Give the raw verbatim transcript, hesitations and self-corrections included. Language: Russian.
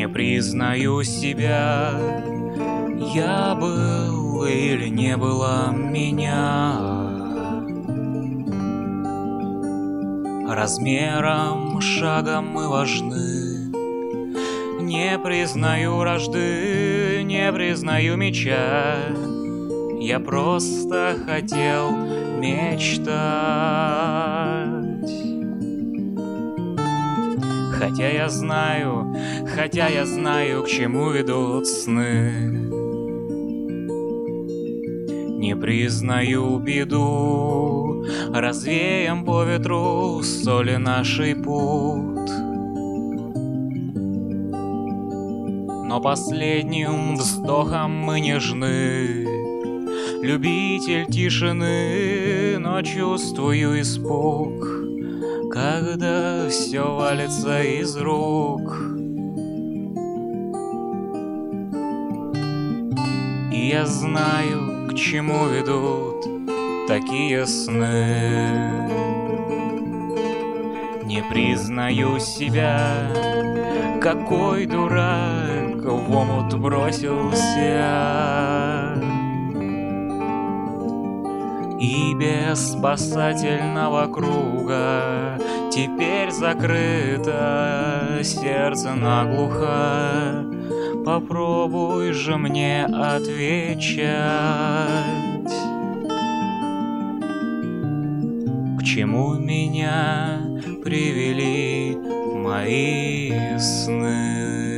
Не признаю себя, я был или не было меня. Размером, шагом мы важны. Не признаю вражды, не признаю меча. Я просто хотел мечтать. Хотя я знаю, хотя я знаю, к чему ведут сны. Не признаю беду, развеем по ветру соли нашей пут. Но последним вздохом мы нежны. Любитель тишины, но чувствую испуг, когда все валится из рук. И я знаю, к чему ведут такие сны. Не признаю себя, какой дурак в омут бросился. И без спасательного круга теперь закрыто сердце наглухо. Попробуй же мне отвечать. К чему меня привели мои сны?